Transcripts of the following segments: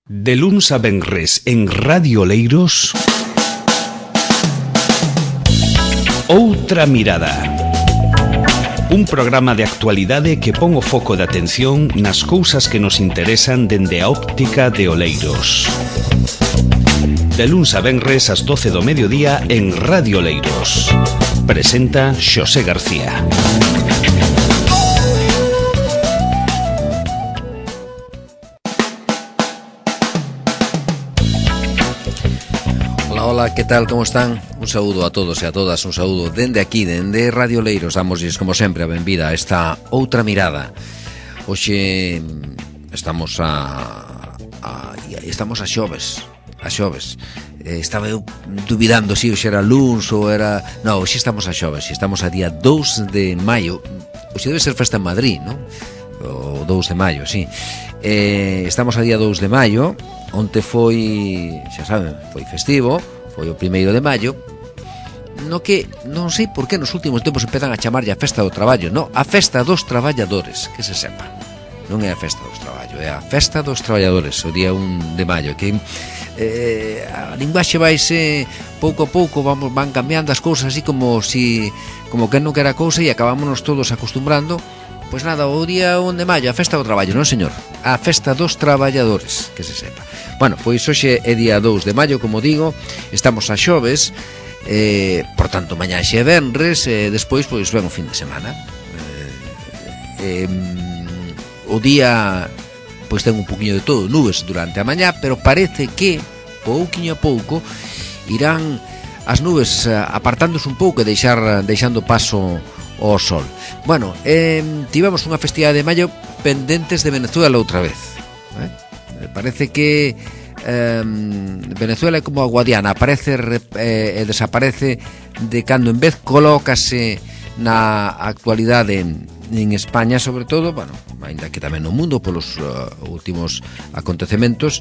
De luns a venres en Radio Oleiros, Outra Mirada. Un programa de actualidade que pon o foco de atención nas cousas que nos interesan dende a óptica de Oleiros. De luns a venres ás 12 do mediodía en Radio Oleiros. Presenta Xosé García. Hola, ¿qué tal? ¿Cómo están? Un saúdo a todos e a todas, un saúdo dende aquí, dende Radio Oleiros. Damosles, como sempre, a benvida a esta Outra Mirada. Hoxe estamos a xoves. Estaba eu dubidando se hoxe era luns ou era... Non, hoxe estamos a xoves, estamos a día 2 de maio. Hoxe debe ser festa en Madrid, non? O 2 de maio, sí. Estamos a día 2 de maio. Onte foi, xa saben, foi festivo, foi o 1º de maio, no que non sei por que nos últimos tempos empezan a chamarlle a festa do traballo. No, a festa dos traballadores, que se sepa. Non é a festa dos traballo, é a festa dos traballadores, o día 1 de maio, que a linguaxe vaise pouco a pouco, van cambiando as cousas así como que non quera cousa, e acabámonos todos acostumbrando. Pois nada, o día 1 de maio, a festa do traballo, non señor? A festa dos traballadores, que se sepa. Bueno, pois hoxe é día 2 de maio, como digo, estamos a xoves, por tanto, mañá xe é venres, despois, pois, ven o fin de semana. O día, pois, ten un poquinho de todo, nubes durante a mañá, pero parece que, pouquiño a pouco, irán as nubes apartándose un pouco e deixando paso ao sol. Bueno, tivemos unha festividade de maio pendentes de Venezuela outra vez. Parece que Venezuela é como a Guadiana, aparece e desaparece de cando en vez, colócase na actualidade en España, sobre todo, bueno, ainda que tamén no mundo polos últimos acontecementos.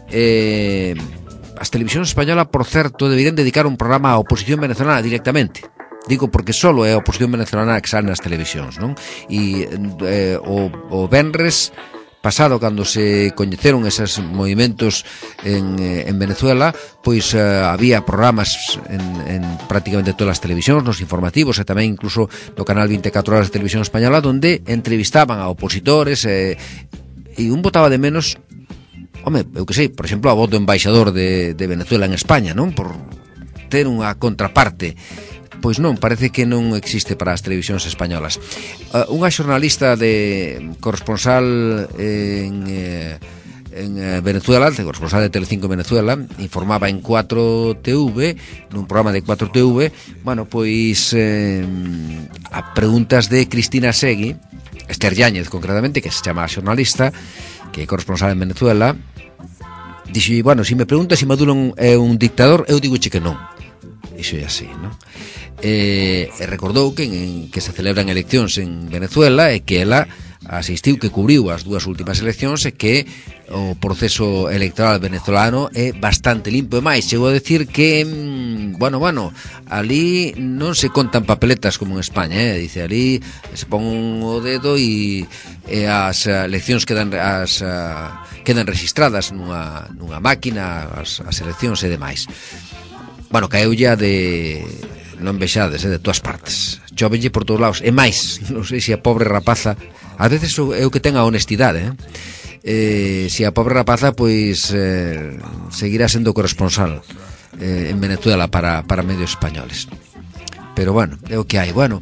As televisións españolas, por certo, deberían dedicar un programa á oposición venezolana directamente. Digo porque solo é a oposición venezolana que sale nas televisións, non? E o venres pasado, cando se coñeceron eses movimentos en Venezuela, pois había programas en prácticamente todas as televisións, nos informativos, e tamén incluso no canal 24 horas de televisión española, donde entrevistaban a opositores, e un botaba de menos, home, eu que sei, por exemplo, a voz do embaixador de Venezuela en España, non? Por ter unha contraparte. Pois non, parece que non existe para as televisións españolas. Unha xornalista corresponsal en Venezuela, corresponsal de Telecinco Venezuela, informaba en 4TV, nun programa de 4TV, bueno, pois a preguntas de Cristina Segui, Esther Yáñez concretamente, que se chama a xornalista, que é corresponsal en Venezuela, dixo, bueno, se me preguntas se Maduro é un dictador, eu digo que non. Iso é así, non? E recordou que se celebran eleccións en Venezuela e que ela asistiu, que cubriu as dúas últimas eleccións, e que o proceso electoral venezolano é bastante limpo. E máis, chegou a decir que bueno, ali non se contan papeletas como en España, dice, ali se pon o dedo e as eleccións quedan registradas nunha máquina, as eleccións e demais. Bueno, caeulla de... non vexades, de todas partes, chovelle por todos lados, e máis, non sei se a pobre rapaza, a veces é o que ten a honestidade, se a pobre rapaza, pois seguirá sendo corresponsal en Venezuela para medios españoles. Pero bueno, é o que hai. Bueno,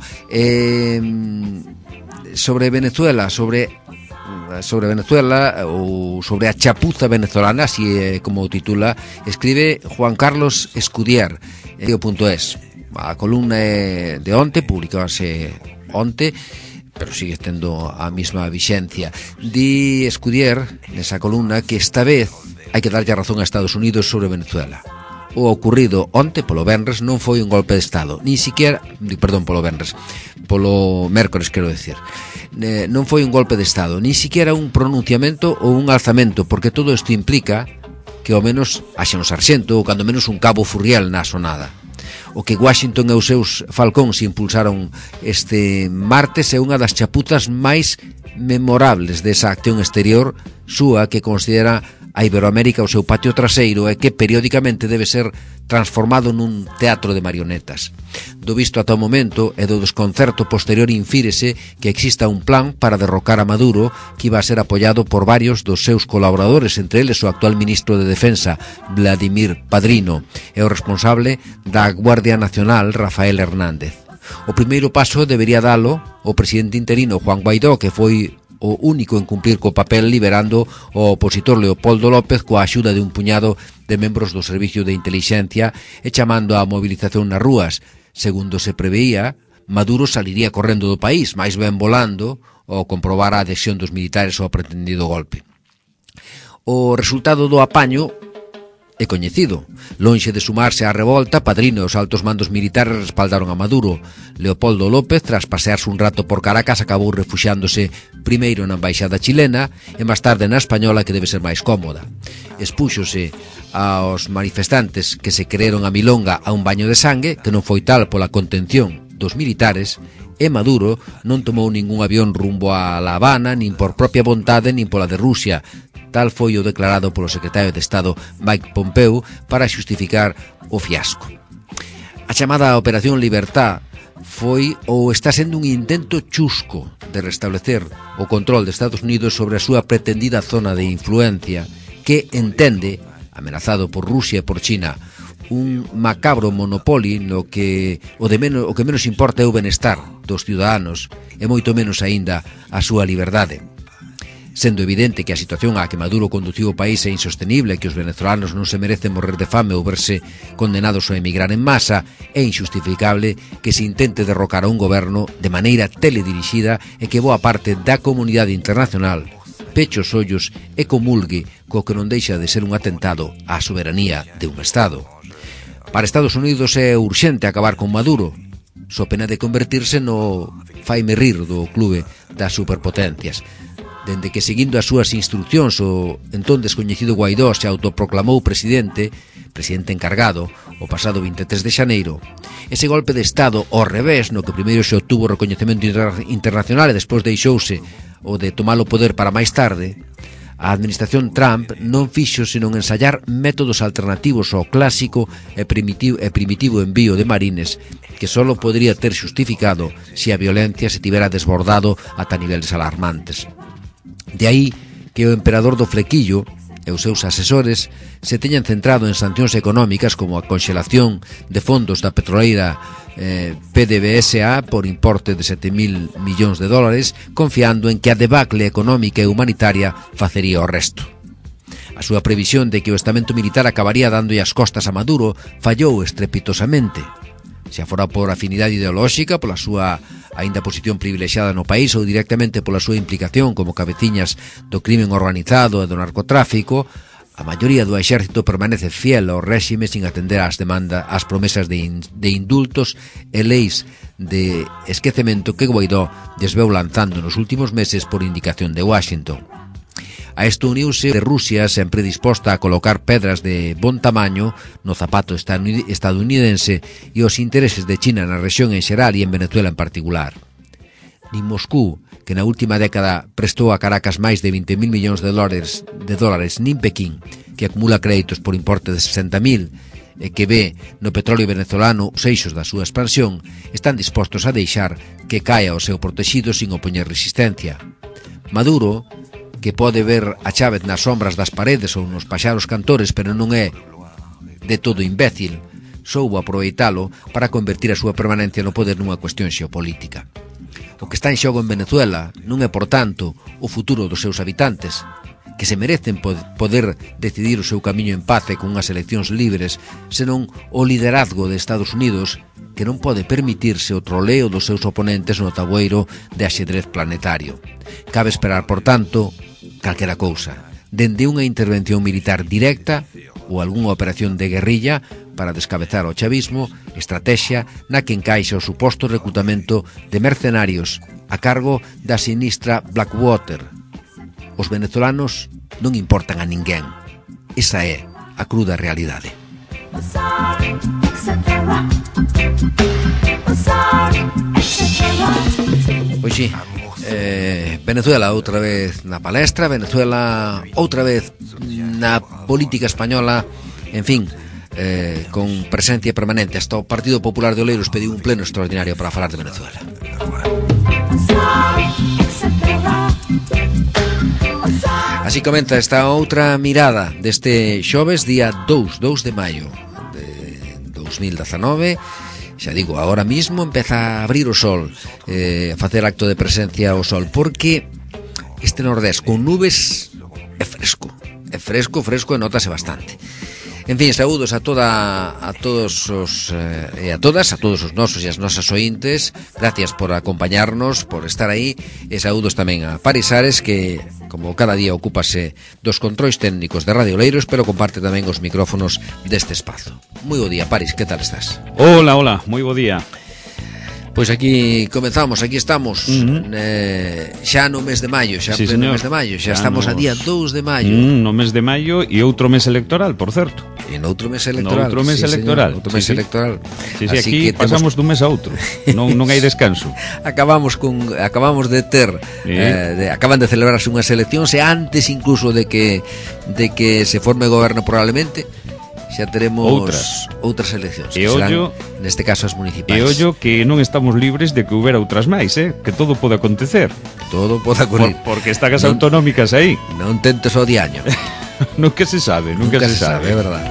sobre Venezuela, ou sobre a chapuza venezolana, así é como o titula, escribe Juan Carlos Escudier en Dio.es. A columna é de onte, publicábase onte, pero sigue tendo a mesma vixencia. Di Escudier nesa columna que esta vez hai que darlle a razón a Estados Unidos sobre Venezuela. O ocurrido onte, polo venres, non foi un golpe de Estado, ni siquiera, polo mércores, quero decir, non foi un golpe de Estado, ni siquiera un pronunciamento ou un alzamento, porque todo isto implica que ao menos haxa un sarxento ou cando menos un cabo furriel na sonada. O que Washington e os seus falcóns impulsaron este martes é unha das chapuzas máis memorables desa acción exterior súa, que considera a Iberoamérica o seu patio traseiro e que periódicamente debe ser transformado nun teatro de marionetas. Do visto ata o momento e do desconcerto posterior infírese que exista un plan para derrocar a Maduro que iba a ser apoiado por varios dos seus colaboradores, entre eles o actual ministro de Defensa, Vladimir Padrino, e o responsable da Guardia Nacional, Rafael Hernández. O primeiro paso debería dalo o presidente interino Juan Guaidó, que foi o único en cumplir co papel liberando o opositor Leopoldo López coa axuda de un puñado de membros do Servicio de Intelixencia e chamando á movilización nas rúas. Segundo se preveía, Maduro saliría correndo do país, máis ben volando, ao comprobar a adhesión dos militares ao pretendido golpe. O resultado do apaño é coñecido. Lonxe de sumarse á revolta, Padrino e os altos mandos militares respaldaron a Maduro. Leopoldo López, tras pasearse un rato por Caracas, acabou refuxiándose primeiro na embaixada chilena e máis tarde na española, que debe ser máis cómoda. Expúxose aos manifestantes que se creeron a milonga a un baño de sangue, que non foi tal pola contención dos militares, e Maduro non tomou ningún avión rumbo a La Habana, nin por propia vontade, nin pola de Rusia. Tal foi o declarado polo secretario de Estado Mike Pompeo para xustificar o fiasco. A chamada Operación Libertad foi ou está sendo un intento chusco de restablecer o control de Estados Unidos sobre a súa pretendida zona de influencia que entende, amenazado por Rusia e por China, un macabro monopoli no que o que menos importa é o benestar dos ciudadanos e moito menos aínda a súa liberdade. Sendo evidente que a situación á que Maduro conduciu o país é insostenible e que os venezolanos non se merecen morrer de fame ou verse condenados a emigrar en masa, é injustificable que se intente derrocar a un goberno de maneira teledirixida e que boa parte da comunidade internacional peche os ollos e comulgue co que non deixa de ser un atentado á soberanía de un Estado. Para Estados Unidos é urxente acabar con Maduro, so pena de convertirse no faime rir do clube das superpotencias. Dende que, seguindo as súas instruccións, o entón descoñecido Guaidó se autoproclamou presidente encargado, o pasado 23 de xaneiro, ese golpe de Estado ao revés, no que primeiro se obtuvo recoñecemento internacional e despois deixouse o de tomar o poder para máis tarde, a administración Trump non fixo senón ensayar métodos alternativos ao clásico e primitivo envío de marines que solo podría ter xustificado se a violencia se tivera desbordado ata niveles alarmantes. De aí que o emperador do flequillo e os seus asesores se teñan centrado en sancións económicas como a conxelación de fondos da petroleira PDVSA por importe de 7.000 millóns de dólares, confiando en que a debacle económica e humanitaria facería o resto. A súa previsión de que o estamento militar acabaría dándolle as costas a Maduro fallou estrepitosamente. Xa fora por afinidade ideolóxica, pola súa aínda posición privilexiada no país ou directamente pola súa implicación como cabeciñas do crimen organizado e do narcotráfico, a maioría do exército permanece fiel ao réxime sin atender ás promesas de indultos e leis de esquecemento que Guaidó desveu lanzando nos últimos meses por indicación de Washington. A isto uniuse de Rusia, sempre disposta a colocar pedras de bon tamaño no zapato estadounidense e os intereses de China na rexión en xeral e en Venezuela en particular. Nin Moscú, que na última década prestou a Caracas máis de 20.000 millóns de dólares, nin Pekín, que acumula créditos por importe de 60.000 e que ve no petróleo venezolano os eixos da súa expansión, están dispostos a deixar que caia o seu protexido sin opoñer resistencia. Maduro, que pode ver a Chávez nas sombras das paredes ou nos paxaros cantores, pero non é de todo imbécil, soubo aproveitalo para convertir a súa permanencia no poder nunha cuestión xeopolítica. O que está en xogo en Venezuela non é, por tanto, o futuro dos seus habitantes, que se merecen poder decidir o seu camiño en paz e con unhas eleccións libres, senón o liderazgo de Estados Unidos, que non pode permitirse o troleo dos seus oponentes no tabueiro de axedrez planetario. Cabe esperar, por tanto, calquera cousa, dende unha intervención militar directa ou algunha operación de guerrilla para descabezar o chavismo, estrategia na que encaixa o suposto reclutamento de mercenarios a cargo da sinistra Blackwater. Os venezolanos non importan a ninguén. Esa é a cruda realidade. Oxe, Venezuela outra vez na palestra, Venezuela outra vez na política española, en fin, con presencia permanente. Hasta o Partido Popular de Oleiros pediu un pleno extraordinario para falar de Venezuela. Así comenta esta outra mirada deste xoves, día 2 de maio de 2019. Xa digo, agora mismo empeza a abrir o sol, a facer acto de presencia ao sol, porque este nordés con nubes é fresco, e notase bastante. En fin, saúdos a todos os e a todos os nosos e as nosas ointes. Gracias por acompañarnos, por estar aí, e saúdos tamén a Paris Ares, que como cada día ocúpase dos controis técnicos de Radio Oleiros, pero comparte tamén os micrófonos deste espazo. Moi bo día, Paris, que tal estás? Hola, moi bo día. Pois aquí comenzamos, aquí estamos, xa no mes de maio, xa sí, pleno mes de maio, xa estamos a día 2 de maio. No mes de maio e outro mes electoral, por certo. E noutro mes electoral. Outro mes electoral. Outro mes electoral. Sí, aquí pasamos dun mes a outro. Non hai descanso. Acabamos de ter acaban de celebrarse unhas eleccións, e antes incluso de que se forme goberno probablemente xa teremos outras eleccións, que serán, neste caso, as municipais. E ollo que non estamos libres de que houbera outras máis, que todo pode acontecer. Todo pode ocurrir. Porque están as autonómicas aí. Non tentes o diaño. Nunca se sabe, nunca se sabe, é verdade.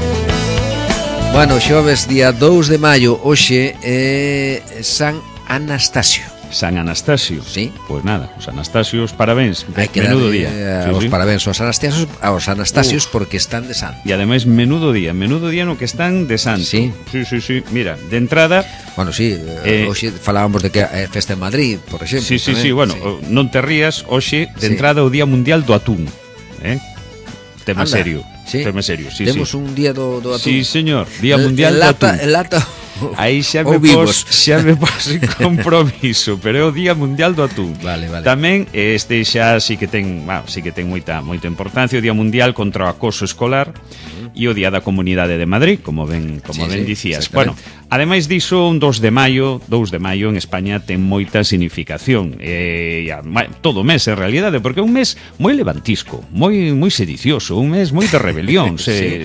Bueno, xoves, día 2 de maio, hoxe é San Anastasio. San Anastasio. Sí. Pois nada, os Anastasios, parabéns. Menudo día. Os parabéns aos Anastasios porque están de santo. E ademais menudo día no que están de santo. Sí. Sí. Mira, de entrada, bueno, sí, hoxe falábamos de que é festa en Madrid, por exemplo. Sí, bueno, non te rías, hoxe de entrada o Día Mundial do Atún, Tema serio. Sí. Tema serio, sí. Temos un día do atún. Sí, señor, Día Mundial do Atún. Lata aí xa me pos en compromiso, pero é o Día Mundial do Atún. Vale. Tamén este xa sí que ten moita importancia, o Día Mundial contra o acoso escolar e o Día da Comunidade de Madrid, como ben dicías. Bueno, ademais diso, un 2 de maio en España ten moita significación. Todo o mes, en realidade, porque é un mes moi levantisco, moi sedicioso, un mes moi de rebelións.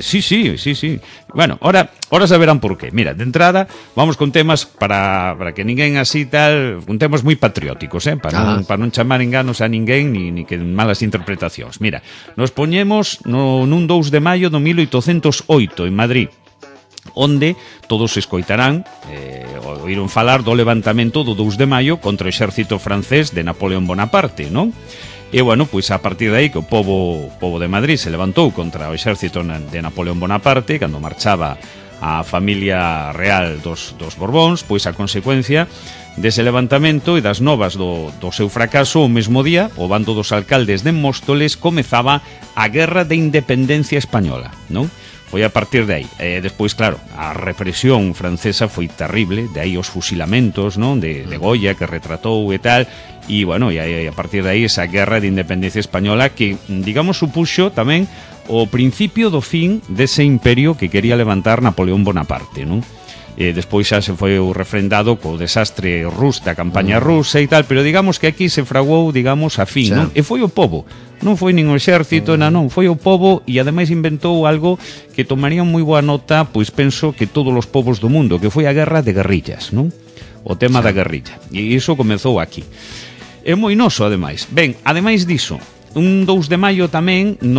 Sí. Bueno, ahora saberán por qué. Mira, de entrada, vamos con temas para que ninguén así tal, con temas moi patrióticos, para non chamar enganos a ninguén ni que malas interpretacións. Mira, nos poñemos nun 2 de maio do 1808 en Madrid, onde todos escoitarán oíron falar do levantamento do 2 de maio contra o exército francés de Napoleón Bonaparte, non? E, bueno, pois a partir de aí que o pobo de Madrid se levantou contra o exército de Napoleón Bonaparte cando marchaba a familia real dos Borbóns, pois a consecuencia dese levantamento e das novas do seu fracaso, o mesmo día o bando dos alcaldes de Móstoles comezaba a Guerra de Independencia Española, non? Foi a partir de aí. Despois, claro, a represión francesa foi terrible, de aí os fusilamentos, non, de Goya, que retratou e tal, e, bueno, e a partir de aí esa Guerra de Independencia Española que, digamos, supuxo tamén o principio do fin dese imperio que quería levantar Napoleón Bonaparte, non? Despois xa se foi refrendado co desastre da campaña rusa e tal, pero digamos que aquí se fraguou, digamos, a fin, non? E foi o pobo, non foi nin o exército, non, foi o pobo, e ademais inventou algo que tomaría moi boa nota, pois penso que todos os povos do mundo, que foi a guerra de guerrillas, non? O tema da guerrilla, e iso comezou aquí. É moi noso, ademais. Ben, ademais diso, un 2 de maio tamén, no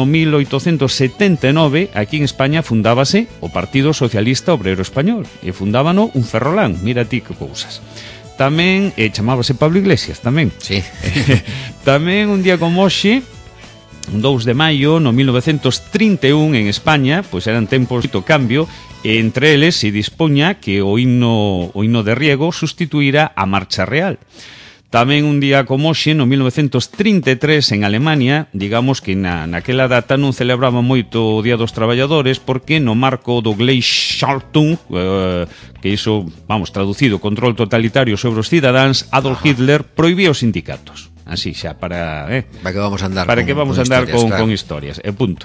1879, aquí en España fundábase o Partido Socialista Obrero Español, e fundábano un ferrolán, mira ti que cousas. Tamén, chamábase Pablo Iglesias, tamén. Sí. Tamén un día como hoxe, un 2 de maio, no 1931, en España, pois eran tempos de cambio, e entre eles se dispoña que o himno de Riego sustituíra a Marcha Real. Tamén un día como hoxe, no 1933, en Alemania, digamos que naquela data non celebraba moito o Día dos Traballadores porque no marco do Gleichschaltung, que iso, vamos, traducido, control totalitario sobre os cidadáns, Adolf Hitler prohibía os sindicatos. Así xa, para que vamos a andar con historias, e punto.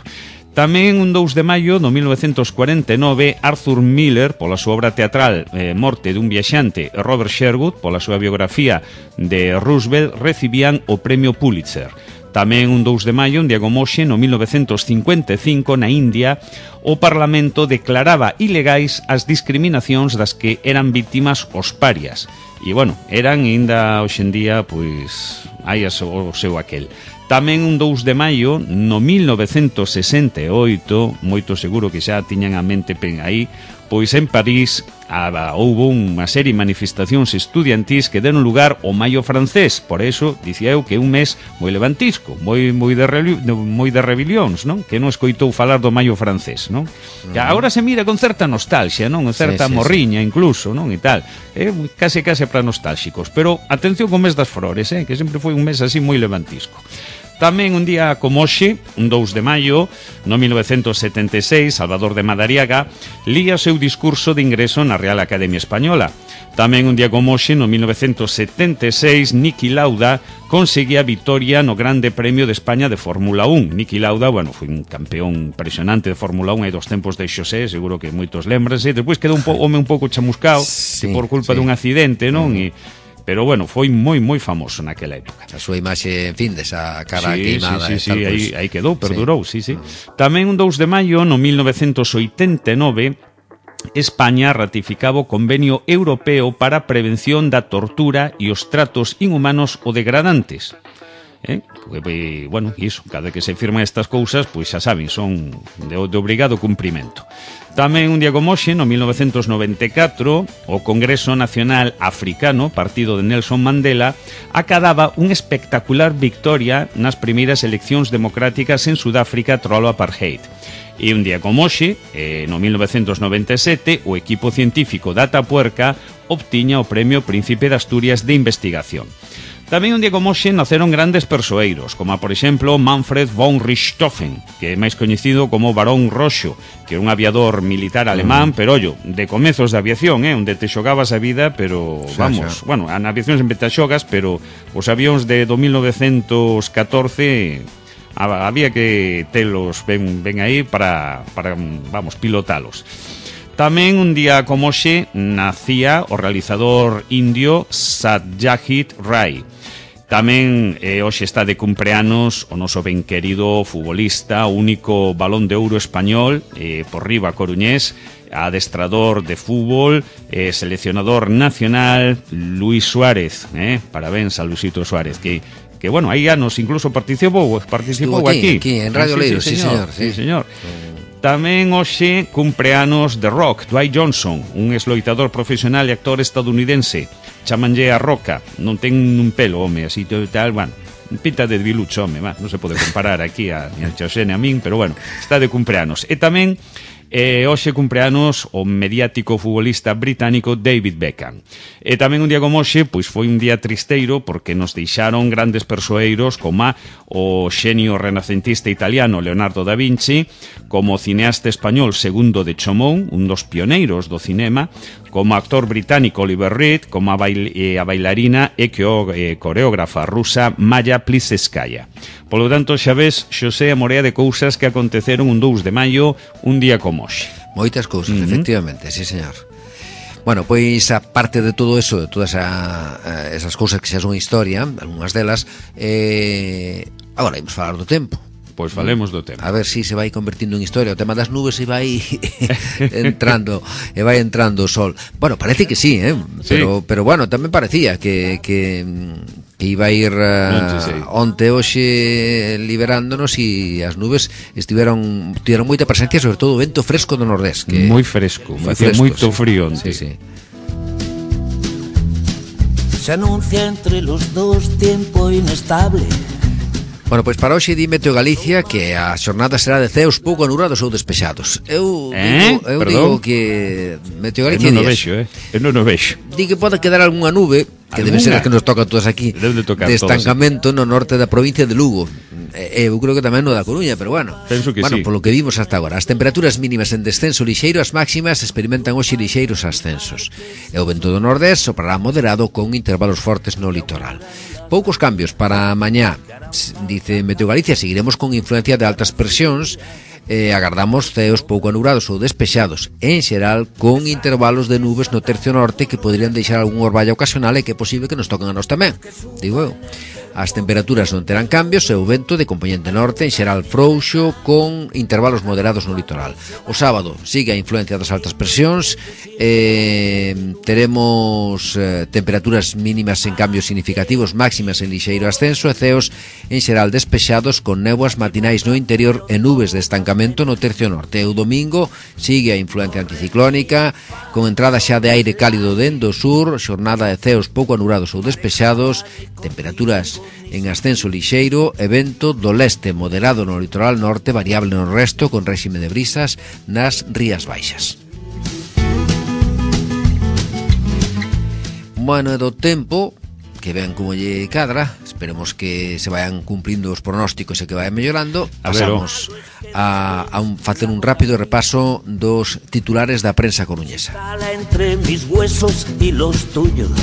Tamén un 2 de maio do 1949, Arthur Miller, pola súa obra teatral Morte dun viaxante, e Robert Sherwood, pola súa biografía de Roosevelt, recibían o premio Pulitzer. Tamén un 2 de maio, un día como hoxe, no 1955, na India, o Parlamento declaraba ilegais as discriminacións das que eran víctimas os parias. E, bueno, eran ainda hoxe en día, pois, hai o seu aquel. Tamén un 2 de maio, no 1968, moito seguro que xa tiñan a mente pen aí, pois en París houbo unha serie de manifestacións estudiantís que deron lugar ao Maio francés. Por eso, dicía eu que é un mes moi levantisco, moi de rebelións, non? Que non escoitou falar do Maio francés, non? Que agora se mira con certa nostalgia, non? Certa morriña incluso, non? E tal. Case para nostálxicos. Pero atención co mes das flores, que sempre foi un mes así moi levantisco. Tamén un día como hoxe, un 2 de maio, no 1976, Salvador de Madariaga lía o seu discurso de ingreso na Real Academia Española. Tamén un día como hoxe, no 1976, Niki Lauda conseguía a vitoria no Grande Premio de España de Fórmula 1. Niki Lauda, bueno, foi un campeón impresionante de Fórmula 1 hai dos tempos de Xosé, seguro que moitos lembranse. Despois quedou un home un pouco chamuscao, por culpa dun accidente, non? Pero bueno, foi moi famoso naquela época. A súa imaxe, en fin, desa cara queimada. Sí, aí quedou, perdurou, sí. Tamén un 2 de maio, no 1989, España ratificaba o Convenio Europeo para a Prevención da Tortura e os Tratos Inhumanos ou Degradantes. Bueno, iso, cada que se firman estas cousas, pois xa saben, son de obrigado cumprimento. Tamén un día como hoxe, no 1994, o Congreso Nacional Africano, partido de Nelson Mandela, acadaba unha espectacular victoria nas primeiras eleccións democráticas en Sudáfrica tralo apartheid. E un día como hoxe, no 1997, o equipo científico de Atapuerca obtiña o Premio Príncipe de Asturias de Investigación. Tamén un día como hoxe naceron grandes persoeiros, como por exemplo Manfred von Richthofen, que é máis coñecido como Barón Roxo, que é un aviador militar alemán, pero ollo, de comezos de aviación, onde te xogabas a vida, pero vamos, bueno, na aviación sempre te xogas, pero os avións de 1914 había que telos ben aí para vamos, pilotalos. Tamén un día como hoxe nacía o realizador indio Satyajit Ray. Tamén hoxe está de cumpleanos o noso ben querido futbolista, o único balón de ouro español, por riba coruñés, adestrador de fútbol, seleccionador nacional, Luis Suárez. Parabéns a Luisito Suárez, que bueno, hai anos incluso participou aquí en Radio Leiro, sí, señor. Tamén hoxe cumpleanos de rock, Dwight Johnson, un esloitador profesional e actor estadounidense. Chamanlle a Roca, non ten un pelo, home, así tal, bueno, pinta de bilucho, home, non se pode comparar aquí a Xosé a min, pero bueno, está de cumpleanos. E tamén hoxe cumpleanos o mediático futbolista británico David Beckham. E tamén un día como hoxe, pois foi un día tristeiro porque nos deixaron grandes persoeiros como o xenio renacentista italiano Leonardo da Vinci, como o cineasta español Segundo de Chomón, un dos pioneiros do cinema, como actor británico Oliver Reed, como a bailarina e coreógrafa rusa Maya Plisetskaya. Polo tanto, xa ves, Xosé, a morea de cousas que aconteceron un 2 de maio, un día como hoxe. Moitas cousas, efectivamente, sí, señor. Bueno, pois a parte de todo eso, de todas esas cousas que xa son historia, algunhas delas, agora imos falar do tempo. Pois falemos do tema. A ver si se vai convertindo en historia. O tema das nubes se vai entrando o sol. Bueno, parece que sí, pero bueno, tamén parecía que iba a ir onte hoxe liberándonos e as nubes tiveron moita presencia, sobre todo o vento fresco do nordés, que moi fresco, facía moito frío onte. Sí. Se anuncia entre los dos tiempo inestable. Bueno, pois para hoxe di Meteo Galicia que a xornada será de ceos pouco anurados ou despexados. Eu digo que Meteo Galicia eu non o vexo. Di que pode quedar algunha nube, que debe ser a que nos toca a todas aquí, de estancamento no norte da provincia de Lugo. Eu creo que tamén no da Coruña, pero bueno. Penso que sí. Polo que vimos hasta agora, as temperaturas mínimas en descenso lixeiro, as máximas experimentan hoxe lixeiros ascensos. E o vento do nordés soprará moderado con intervalos fortes no litoral. Poucos cambios para mañá, dice Meteo Galicia. Seguiremos con influencia de altas presións agardamos ceos pouco anurados ou despexados, en xeral con intervalos de nubes no tercio norte que poderían deixar algún orballo ocasional e que é posible que nos toquen a nós tamén, digo eu. As temperaturas non terán cambios e o vento de componente norte en xeral frouxo con intervalos moderados no litoral. O sábado sigue a influencia das altas presións, teremos temperaturas mínimas en cambios significativos, máximas en lixeiro ascenso e ceos en xeral despexados con néboas matinais no interior e nubes de estancamento no tercio norte. E o domingo sigue a influencia anticiclónica con entrada xa de aire cálido dende o sur, xornada de ceos pouco anurados ou despexados, temperaturas en ascenso lixeiro e vento do leste moderado no litoral norte, variable no resto con réxime de brisas nas rías baixas. Bueno, e do tempo que ven como lle cadra, esperemos que se vayan cumplindo os pronósticos e que vayan mellorando. Pasamos a facer un rápido repaso dos titulares da prensa coruñesa. Entre mis huesos y los tuyos.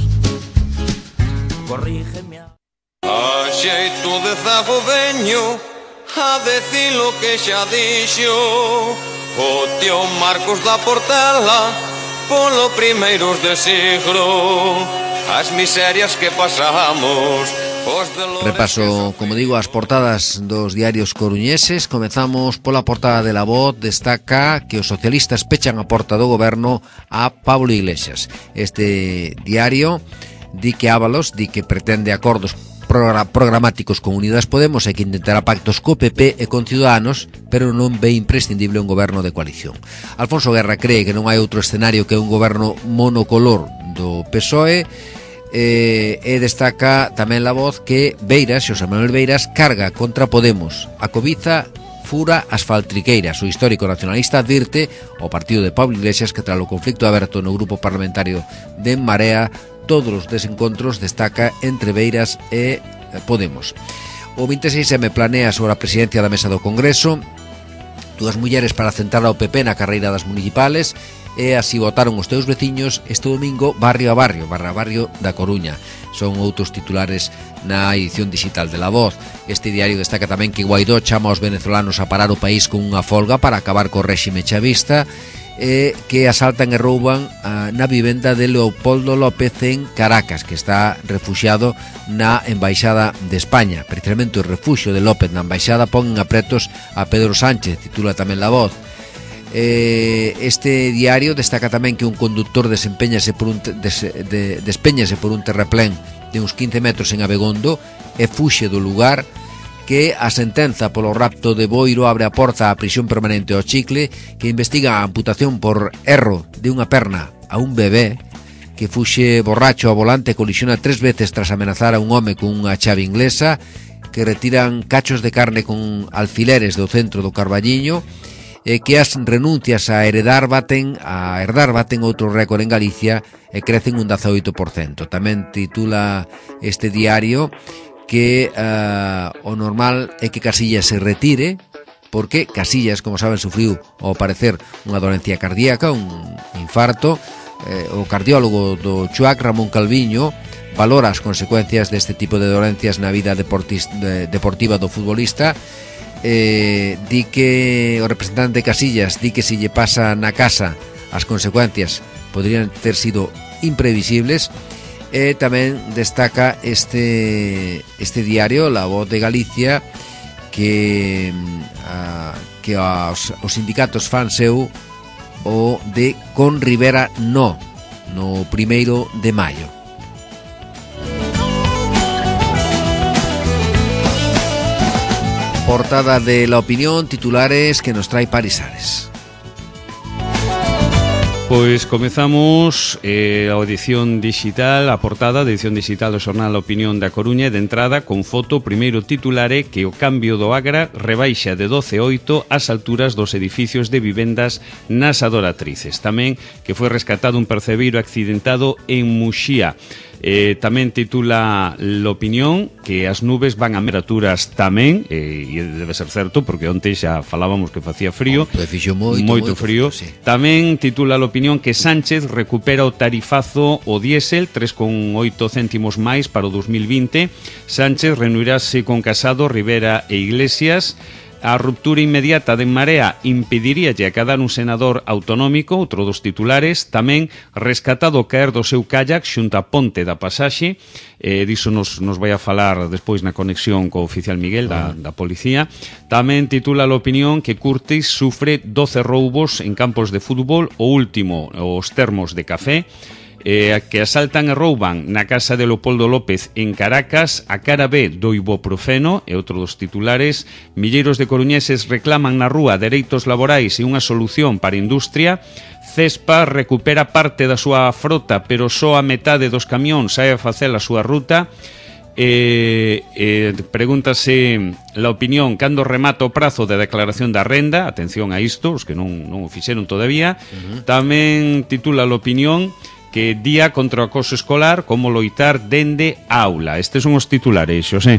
Corrígeme. A xeito de zago veño a decir lo que xa dixo o tío Marcos da Portela polo primeiros de siglo, as miserias que pasamos. Repaso, como digo, as portadas dos diarios coruñeses. Comezamos pola portada de La Voz. Destaca que os socialistas pechan a porta do goberno a Pablo Iglesias. Este diario di que Ábalos di que pretende acordos programáticos con Unidas Podemos e que intentará pactos co PP e con Ciudadanos, pero non ve imprescindible un goberno de coalición. Alfonso Guerra cree que non hai outro escenario que un goberno monocolor do PSOE e destaca tamén La Voz que Beiras, Xosé Manuel Beiras, carga contra Podemos. A cobiza fura as faltriqueiras. O histórico nacionalista advirte ao partido de Pablo Iglesias que tras o conflicto aberto no grupo parlamentario de En Marea, todos os desencontros destaca entre Beiras e Podemos. O 26M planea sobre a presidencia da mesa do Congreso, dúas mulleres para centrar ao PP na carreira das municipales, e así votaron os teus veciños este domingo barrio a barrio, barra barrio da Coruña. Son outros titulares na edición digital de La Voz. Este diario destaca tamén que Guaidó chama aos venezolanos a parar o país con unha folga para acabar co réxime chavista, que asaltan e rouban na vivenda de Leopoldo López en Caracas, que está refuxiado na Embaixada de España. Precisamente o refuxio de López na Embaixada pon en apretos a Pedro Sánchez, titula tamén La Voz. Este diario destaca tamén que un conductor despeñase por un terraplén de uns 15 metros en Abegondo e fuxe do lugar, que a sentenza polo rapto de Boiro abre a porta á prisión permanente ao Chicle, que investiga a amputación por erro de unha perna a un bebé que fuxe borracho ao volante e colisiona 3 veces tras amenazar a un home con unha chave inglesa, que retiran cachos de carne con alfileres do centro do Carballiño, e que as renuncias a herdar baten outro récord en Galicia e crecen un 18%. Tamén titula este diario que o normal é que Casillas se retire, porque Casillas, como saben, sufriu ao parecer unha dolencia cardíaca, un infarto. O cardiólogo do Chuac, Ramón Calviño, valora as consecuencias deste tipo de dolencias na vida deportiva do futbolista. Di que o representante de Casillas di que se lle pasa na casa as consecuencias podrían ter sido imprevisibles. Tamén destaca este diario, La Voz de Galicia, que os sindicatos fan seu o de Con Rivera no 1 de maio. Portada de La Opinión, titulares que nos trae Parisares. Pois comezamos a edición digital, a portada da edición digital do xornal A Opinión da Coruña, de entrada con foto. O primeiro titular é que o cambio do Agra rebaixa de 12,8 as alturas dos edificios de vivendas nas Adoratrices. Tamén que foi rescatado un percebeiro accidentado en Muxía. Tamén titula L'Opinión que as nubes van a temperaturas tamén, e debe ser certo porque onte xa falábamos que facía frío, moito frío. Sí. Tamén titula L'Opinión que Sánchez recupera o tarifazo o diésel, 3,8 céntimos máis para o 2020. Sánchez reunirase con Casado, Rivera e Iglesias. a ruptura inmediata de En Marea impediríalle acadar un senador autonómico, outro dos titulares, tamén rescatado caer do seu kayak xunto a Ponte da Pasaxe, diso nos vai a falar despois na conexión co oficial Miguel da policía. Tamén titula a opinión que Curtis sufre 12 roubos en campos de fútbol, o último, os termos de café, que asaltan e rouban na casa de Leopoldo López en Caracas a cara B do ibuprofeno, e outro dos titulares. Milleiros de coruñeses reclaman na rúa dereitos laborais e unha solución para a industria. Cespa recupera parte da súa frota, pero só a metade dos camións sae a facer a súa ruta. Pregúntase la opinión cando remata o prazo de declaración da renda. Atención a isto, os que non o fixeron todavía. Tamén titula a opinión que día contra o acoso escolar, como loitar dende a aula. Estes son os titulares, Xosé.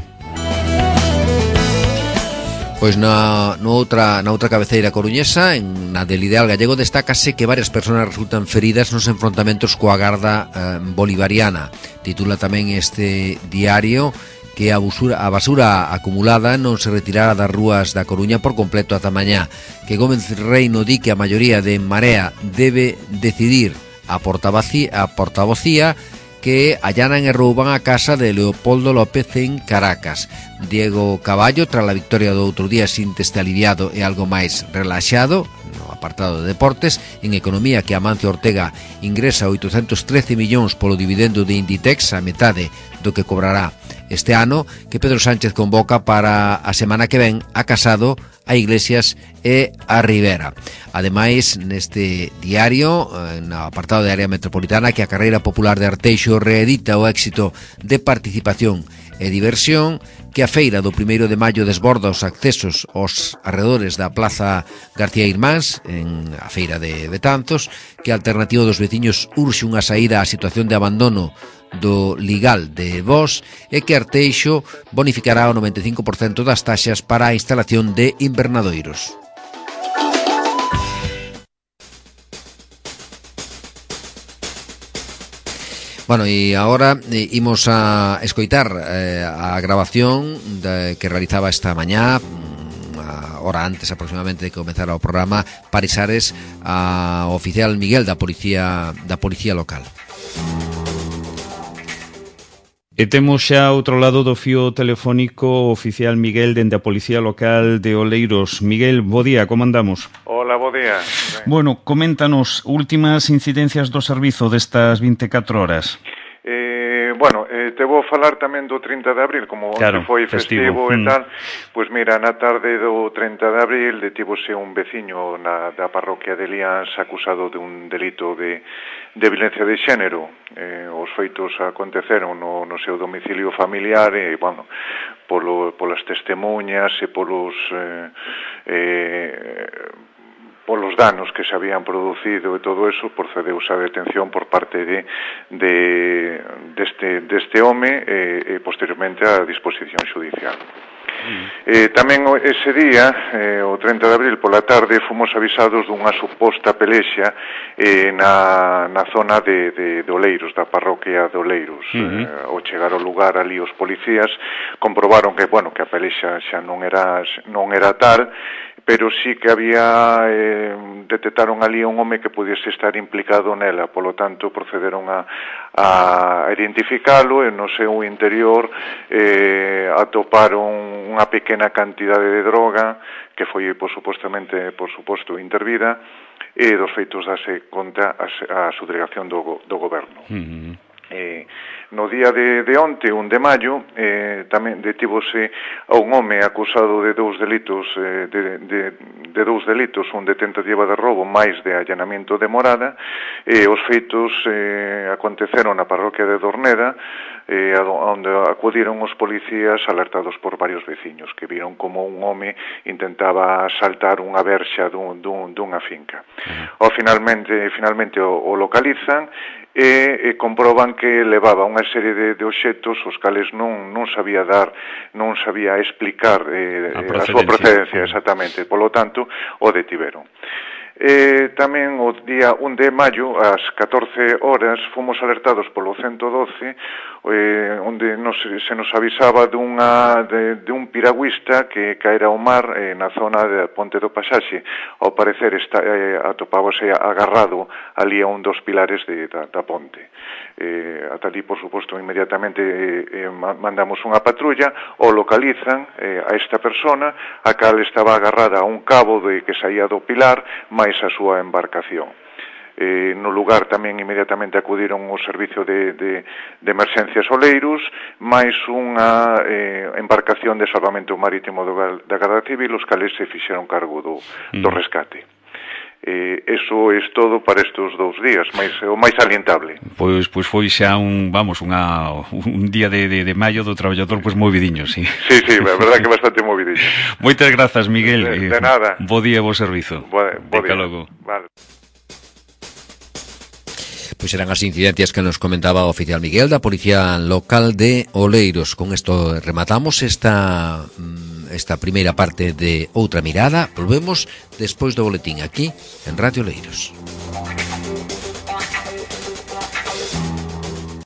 Pois na outra cabeceira coruñesa, na del Ideal Gallego, destácase que varias persoas resultan feridas nos enfrontamentos coa Garda Bolivariana. Titula tamén este diario que a basura acumulada non se retirara das rúas da Coruña por completo ata mañá, que Gómez Reino di que a maioría de En Marea debe decidir a portavocía que allanan e rouban a casa de Leopoldo López en Caracas. Diego Caballo, tras a victoria do outro día, sínteste aliviado e algo máis relaxado no apartado de deportes. En economía, que Amancio Ortega ingresa 813 millóns polo dividendo de Inditex, a metade do que cobrará este ano, que Pedro Sánchez convoca para a semana que ven a Casado, a Iglesias e a Rivera. Ademais, neste diario, no apartado de área metropolitana, que a carreira popular de Arteixo reedita o éxito de participación e diversión, que a feira do 1º de maio desborda os accesos aos arredores da Plaza García Irmáns, en a feira de Betanzos, que a alternativa dos veciños urxe unha saída á situación de abandono do Ligal de Vos, e que Arteixo bonificará o 95% das taxas para a instalación de invernadoiros. Bueno, e agora imos a escoitar a grabación que realizaba esta mañá, a hora antes aproximadamente de comenzar o programa, Parisares, a oficial Miguel da policía local. E temos xa outro lado do fío telefónico o oficial Miguel dende a Policía Local de Oleiros. Miguel, bo día, como andamos? Hola, bo día. Bueno, coméntanos últimas incidencias do servizo destas 24 horas. Te vou falar tamén do 30 de abril, como claro, foi festivo e tal. Pois mira, na tarde do 30 de abril detívose un veciño da parroquia de Lians acusado de un delito de violencia de xénero. Os feitos aconteceron no seu domicilio familiar e, bueno, polas testemunhas e polos danos que se habían producido e todo eso, procedeuse a detención por parte deste home e posteriormente a disposición judicial. Tamén ese día, o 30 de abril pola tarde, fomos avisados dunha suposta pelexa na zona de Oleiros, da parroquia de Oleiros. Ao chegar ao lugar ali os policías comprobaron que a pelexa xa non era tal, pero sí que detectaron ali un home que pudiese estar implicado nela, polo tanto procederon a identificalo e no seu interior atoparon unha pequena cantidade de droga que foi por suposto intervida, e dos feitos dase conta a subdelegación do goberno. No día de onte, 1 de maio, tamén detívose a un home acusado de dous delitos, un de tentativa de roubo máis de allanamento de morada. Os feitos aconteceron na parroquia de Dorneda, onde acudiron os policías alertados por varios veciños que viron como un home intentaba saltar unha verxa dunha finca. Finalmente o localizan e comproban que levaba unha serie de obxectos os cales non sabía explicar a súa procedencia exactamente, polo tanto o detiveron. Tamén o día 1 de maio, ás 14 horas, fomos alertados polo 112, onde se nos avisaba de un piragüista que caera ao mar na zona de Ponte do Pasaxe. Ao parecer atopábase agarrado ali a un dos pilares da ponte. Ata ali, por suposto, inmediatamente mandamos unha patrulla, o localizan a esta persona, a cal estaba agarrada a un cabo que saía do pilar, máis a súa embarcación. No lugar tamén inmediatamente acudiron o servicio de emerxencias Oleiros, máis unha embarcación de salvamento marítimo da Garda Civil, os cales se fixeron cargo do rescate. Eso é todo para estes 2 días, o máis salientable. Pois foi xa un día de maio do traballador movidiño, sí. Sí, a verdade que bastante movidiño. Moitas grazas, Miguel. De nada. Bo día e bo servizo. Bo día. Logo. Vale. Pois eran as incidencias que nos comentaba o oficial Miguel da Policía Local de Oleiros. Con isto rematamos esta primeira parte de Outra Mirada. Volvemos despois do boletín aquí en Radio Oleiros.